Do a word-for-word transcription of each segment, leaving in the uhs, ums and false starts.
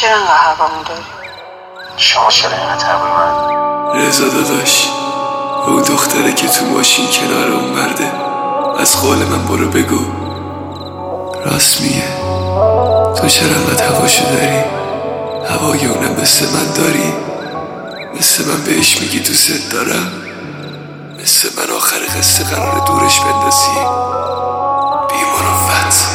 چرا انقدر هوامون داری؟ شما چرا اینقدر هوای من؟ رضا داداش، اون دختره که تو ماشین کنار اون مرده، از قول من برو بگو راست میگه. تو چرا انقدر هواشو داری؟ هوای اونم مثل من داری؟ مثل من بهش میگی دوست دارم؟ مثل من آخر قصه قرار دورش بندازی؟ بی مروت.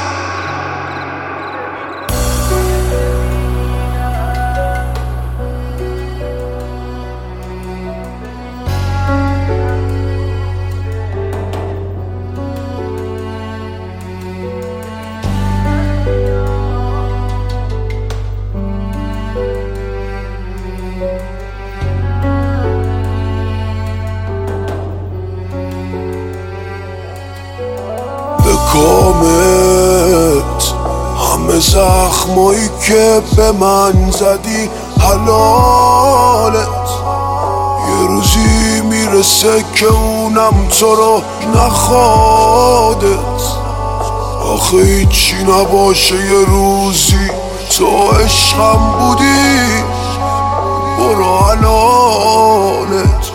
کامت همه زخمایی که به من زدی حلالت، یه روزی میرسه که اونم تو رو نخوادت. آخه هیچی نباشه یه روزی تو عشقم بودی، برو حلالت.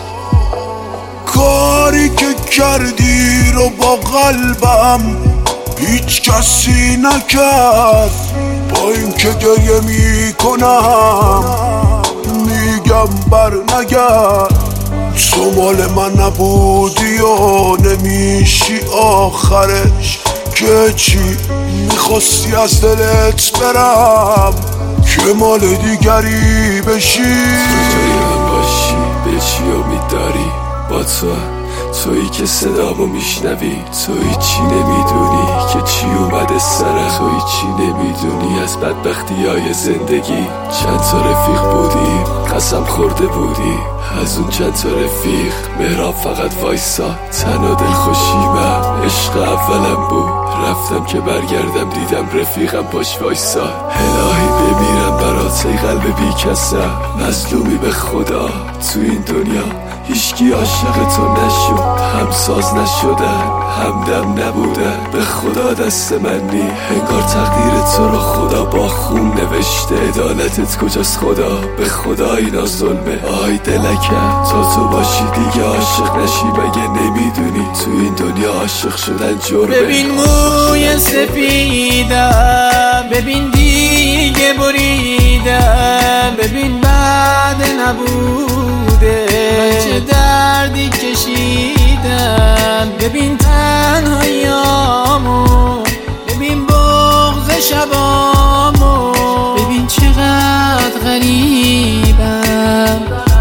کاری که کردی رو با قلبم هیچ کسی نکرد، با این که گریه میکنم میگم بر نگرد. تو مال من نبودی و نمیشی آخرش، که چی میخواستی از دلت برم که مال دیگری بشی. تو جای من باشی به چی امید داری؟ با تو تویی که صدامو میشنوی، تویی چی نمیدونی که چی اومده سرم، تویی چی نمیدونی از بدبختی های زندگی. چند تا رفیق بودی قسم خورده بودی، از اون چند تا رفیق مهراب فقط وایسا. تن و دل خوشیمم عشق اولم بود، رفتم که برگردم دیدم رفیقم باش وایسا. الهی بمیرم برات ای قلب بی کسم، مظلومی به خدا تو این دنیا هیچکی عاشق تو نشد، همساز نشدن همدم نبودن. به خدا دست من نی، انگار تقدیر تو رو خدا با خون نوشته. عدالتت کجاست خدا؟ به خدا اینا ظلمه. آی دلکم تا تو باشی دیگه عاشق نشی، مگه نمیدونی تو این دنیا عاشق شدن جرمه؟ ببین موی سفیدم، ببین دیگه بریدم، ببین بعد نبوده چه دردی کشیدم. ببین تنهاییامو، ببین بغض شبامو، ببین چقدر غریبم.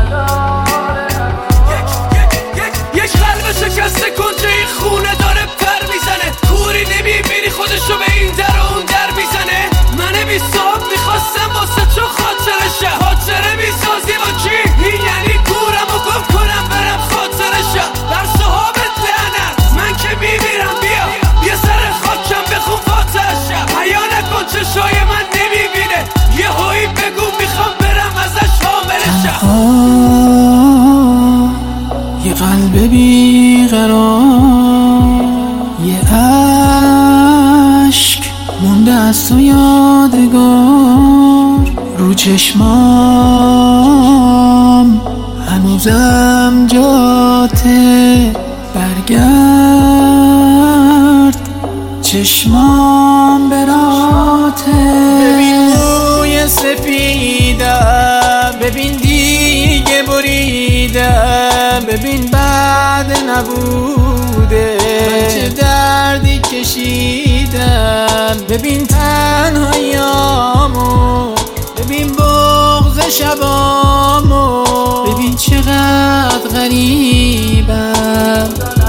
یک قلب شکسته کنجه این خونه داره پر میزنه، کوری نمیبینی خودشو به این در و اون در میزنه. من بی صاحب میخواستم واسه چون خاطرشه، خاطره میسازی با کی؟ این یعنی کورم و گم کنم برم خاطرشه. بر صحابت لعنت من که میمیرم، بیا یه سر خاکم بخون فاتحشه. حیا نکن چشای من نمیبینه، یه هایی بگو میخوام برم ازش حاملشه. یه قلب بیقرار، یه عشق مونده از تو یادگار رو چشمام، هنوزم جاته. برگرد چشمام براته. ببین موی سفیدم، ببین دیگه بریدم، ببین بعد نبوده چه دردی کشیدم. ببین تنهاییامو، ببین بغض شبامو، ببین چقدر غریبم.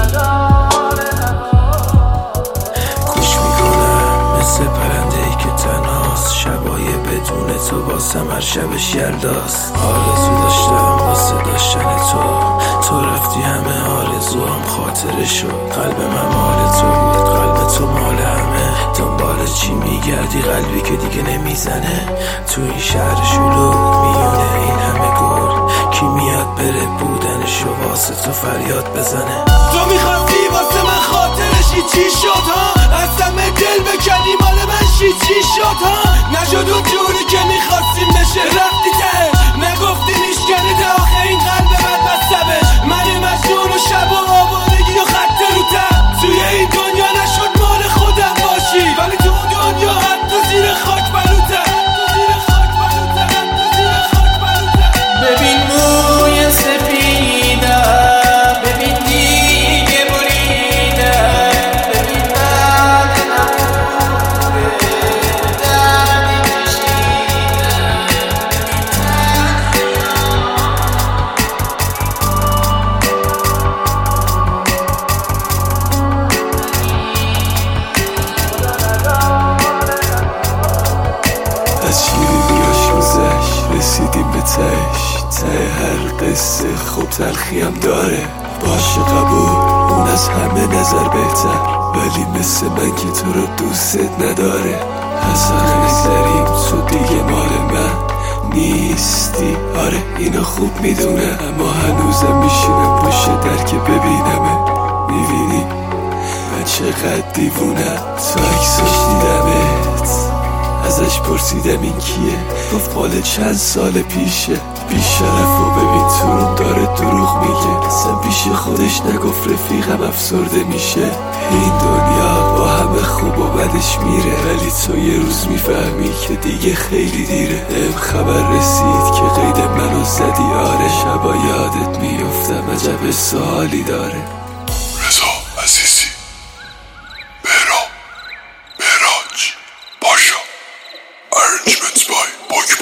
گوش میکنم مثل پرنده‌ای که تنهاست، شبای بدون تو واسم هر شبش یلداست. آرزو داشتم واسه داشتن تو، تو رفتی همه آرزوام خاطره شد. قلب من مال تو بود، قلب تو مال همه. دنبال چی میگردی قلبی که دیگه نمیزنه؟ تو این شهر شلوغ میونه این همه گل، کی میاد بره بودنشو واسه تو فریاد بزنه؟ تو میخواستی واسه من خاطرشی چی شد ها؟ از همه دل بکنی مال من چی چی شد ها؟ نشد اون جوری که میخواست از شیرینیاش گذشت رسیدیم به تهش. ته هر قصه خوب تلخی هم داره، باشه قبول اون از همه نظر بهتر، ولی مثل من که تو رو دوست نداره. حسن نگذریم تو دیگه مال من نیستی، آره اینو خوب میدونه، اما هنوزم میشینم پشت در که ببینمه. میبینی من چقدر دیوونم، تو عکساش دیدمت، ازش پرسیدم این کیه، گفت مال چند سال پیشه. بیشرف و ببین تو رو داره دروغ میگه، اصلا پیش خودش نگفت رفیقم افسرده میشه. این دنیا با همه خوب و بدش میره، ولی تو یه روز میفهمی که دیگه خیلی دیره. ام خبر رسید که قید منو زدی، آره شبا یادت میفتم، عجب سوالی داره. رضا عزیزی، بهرام، بهراج، پاشا، ارنجمنت بای بوک